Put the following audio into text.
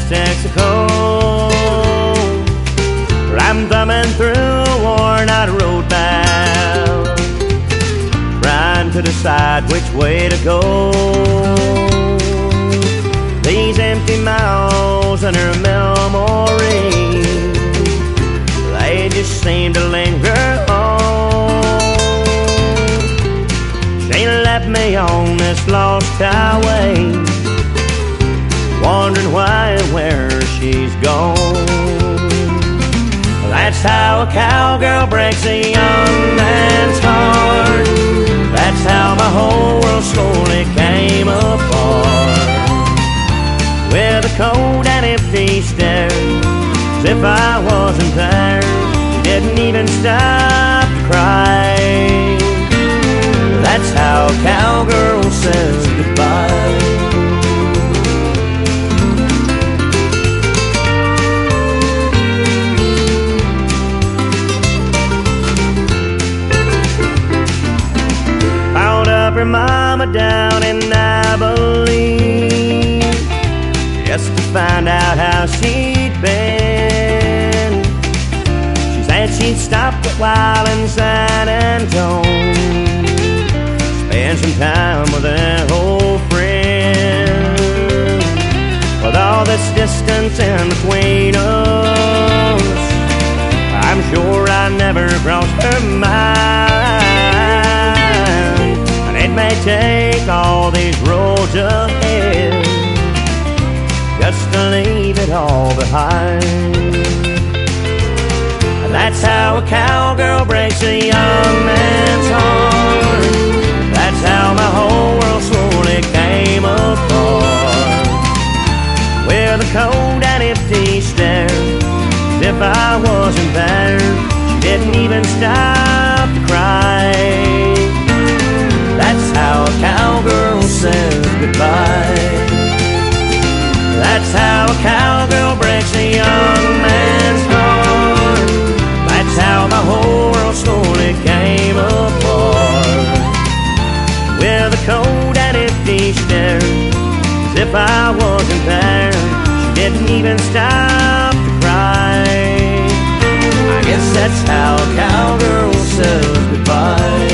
Texaco. I'm thumbing through a worn-out road map, trying to decide which way to go. These empty miles and her memory, they just seem to linger on. She left me on this lost highway, wondering why and where she's gone. That's how a cowgirl breaks a young man's heart. That's how my whole world slowly came apart. With a cold and empty stare, as if I wasn't there. She didn't even stop to cry. That's how a cowgirl says goodbye. Her mama down in Abilene, just to find out how she'd been. She said she'd stopped a while in San Antone, spend some time with an old friend. With all this distance in between us, I'm sure I never crossed her mind. It may take all these roads ahead just to leave it all behind. That's how a cowgirl breaks a young man's heart. That's how my whole world slowly came apart. With a cold and empty stare, as if I wasn't there. She didn't even stop to cry. That's how a cowgirl says goodbye. That's how a cowgirl breaks a young man's heart. That's how my whole world slowly came apart. With a cold and empty stare, as if I wasn't there. She didn't even stop to cry. I guess that's how a cowgirl says goodbye.